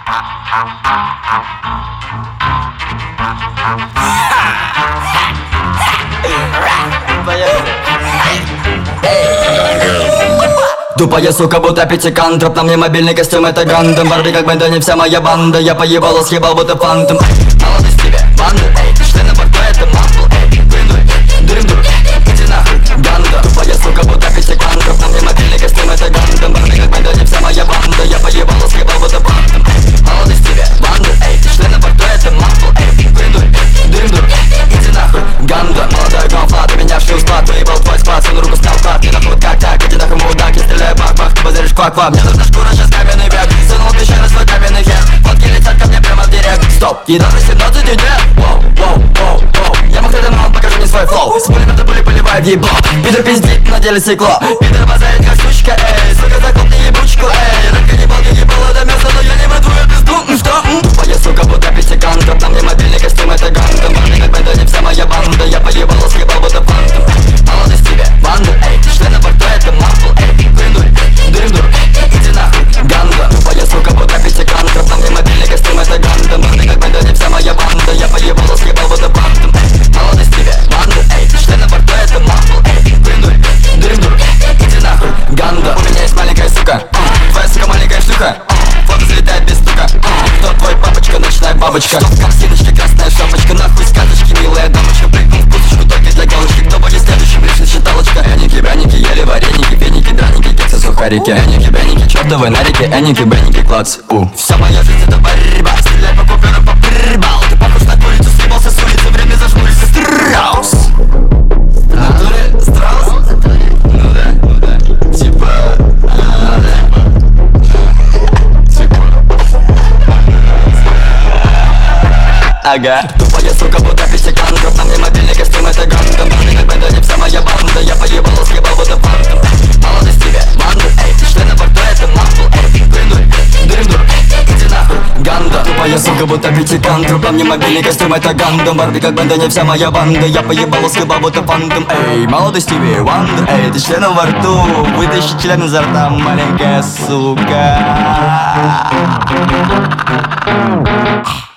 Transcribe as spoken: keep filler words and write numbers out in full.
Тупая сука, будто пятикантроп. На мне мобильный костюм, это Гандам. Барби как банда, не вся моя банда. Я поебало съебал, будто фантом. Молодость тебе, банда, эй. Шли на борту, это мамбл, эй. Вынуй, дырим-дур, иди нахуй, ганда. Тупая сука, будто пятикантроп. На мне мобильный костюм, это Гандам. Барби как банда, не вся моя банда. Я поебало съебал, будто фантом. Молодость тебе, банда, эй. Шли на борту, это мамбл, эй. Вынуй, дырим-дур, иди нахуй, ганда. Молодой гонфла, ты меня в шлюз, плат. Поебал твой спад, свою руку снял клад. Не нахуй, как так, иди нахуй, мудак. Я стреляю бак-бак, ты базаришь квак-квак. Мне нужна шкура, сейчас каменный век. Сунул пищай на свой каменный хер. Фотки летят ко мне прямо в директ. Стоп, еда на семнадцать и нет. Воу, воу, воу, воу. Я мог это мал, покажи мне свой флоу. С пулемета пули поливай в ебло. Пидор пиздит, на деле стекло. Пидор базарит как сучка, эй. Сука, захлопни ебучку, эй. Рынка не балки, ебало до мяса, но я не в твою пизду. Ну что? Тупая сука, будто пятикантроп. На мне мобильный костюм, это Гандам. Барби как банда, не вся моя банда. Я поебало съебал, будто фантом. Молодость тебе, банда, эй. Шли на борту, это мамбл, эй. Вынуй, дырим-дур, иди нахуй, ганда. Тупая сука, будто пятикантроп. На мне мобильный костюм, это Гандам. Барби как банда, не вся моя банда. Я поебало съебал, будто фантом. Молодость тебе, банда, эй. Шли на борту, это мамбл, эй. Вынуй, дырим-дур, иди нахуй, ганда. У меня есть маленькая сука, твоя сука маленькая шлюха. Фото залетает без стука. Кто твой папочка, ночная бабочка? Что в корзиночке, красная шапочка. Нахуй сказочки, милая дамочка. Прыгнул в кусочку только для галочки. Кто будет следующим, лишь считалочка. Эники, бряники, ели вареники, феники, драники, кексы, сухарики. Эники, бряники, чертовы нарики. Эники, бряники, клац, у. Вся моя жизнь это борьба. Стреляй по куперам, по прибал. Ты похож на курицу, съебался с улицы. Время зажмурился, страус. В натуре страус? Ну да, ну да. Типа, ну да. Ага. Тупая сука, будто пятикантроп. На мне мобильный костюм, это Гандам. Барби как банда, не вся моя банда. Я поебало съебал, будто фантом. Молодость тебе, банда, эй. Шли на борту, это мамбл, эй. Вынуй, дырим-дур, иди нахуй, ганда. Тупая сука, будто пятикантроп. На мне мобильный костюм, это Гандам. Барби как банда, не вся моя банда. Я поебало съебал, будто фантом. Эй, молодость тебе, ванда, эй. Ты членом во рту, вытащи член изо рта, маленькая сука.